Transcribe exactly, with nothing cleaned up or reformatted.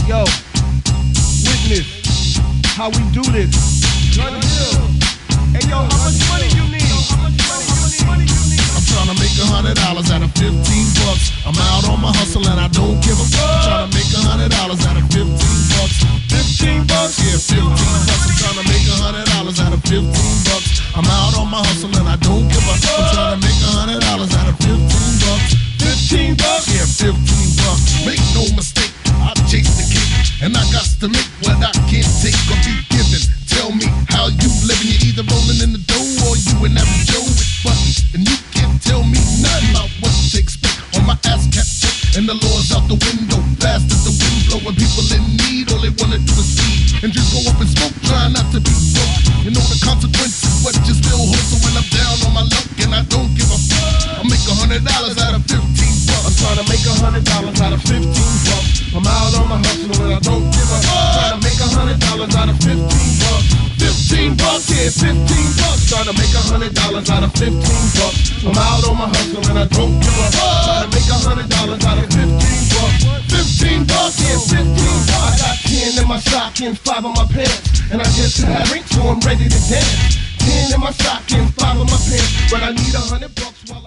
Yo, witness how we do this. Run the hill. Hey yo, how much money you need? How much money you need? I'm trying to make a hundred dollars out of fifteen bucks. I'm out on my hustle and I don't give a fuck. I'm trying to make a hundred dollars out of fifteen bucks. Fifteen bucks? Yeah, fifteen bucks. I'm trying to make a hundred dollars out of fifteen bucks. I'm out on my hustle and I don't give a fuck. I'm trying to make a hundred dollars out of fifteen bucks. Fifteen bucks? Yeah, fifteen bucks. Make no mistake, I chase the cake, and I got to make what I can't take or be given. Tell me how you living. You're either rolling in the dough or you in every Joe with buttons, and you can't tell me nothing about what to expect on my ass cap check. And the laws out the window, fast as the wind blowing. People in need, all they wanna do is feed and just go up and smoke, trying not to be broke. You know the consequences, but you still hustle when I'm down on my luck, and I don't give a fuck. I make a hundred dollars out of fifteen bucks. I'm trying to make a hundred dollars out of fifteen bucks. I'm out on my hustle and I don't give a fuck. Trying to make a hundred dollars out of fifteen bucks. Fifteen bucks, yeah, fifteen bucks. Trying to make a hundred dollars out of fifteen bucks. I'm out on my hustle and I don't give a fuck. Trying to make a hundred dollars out of fifteen bucks. Fifteen bucks, yeah, fifteen bucks. I got ten in my stocking, five on my pants, and I just had a drink, so I'm ready to dance. Ten in my stocking, five on my pants, but I need a hundred bucks.